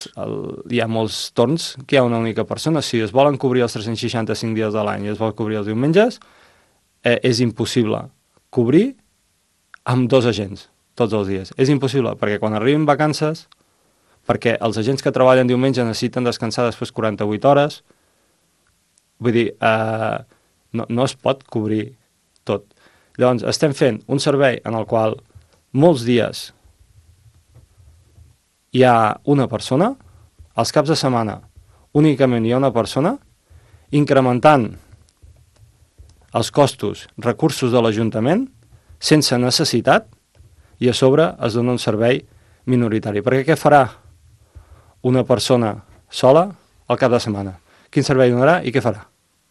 hi ha molts torns que hi ha una única persona. Si es volen cobrir els 365 dies de l'any i es vol cobrir els diumenges, és impossible cobrir amb 2 agents tots els dies. És impossible, perquè quan arribin vacances, perquè els agents que treballen diumenge necessiten descansar després 48 hores, vull dir, no es pot cobrir tot. Llavors, estem fent un servei en el qual molts dies hi ha una persona, als caps de setmana únicament hi ha una persona, incrementant els costos, recursos de l'Ajuntament, sense necessitat, i a sobre es dona un servei minoritari. Perquè què farà una persona sola al cap de setmana? Quin servei donarà i què farà?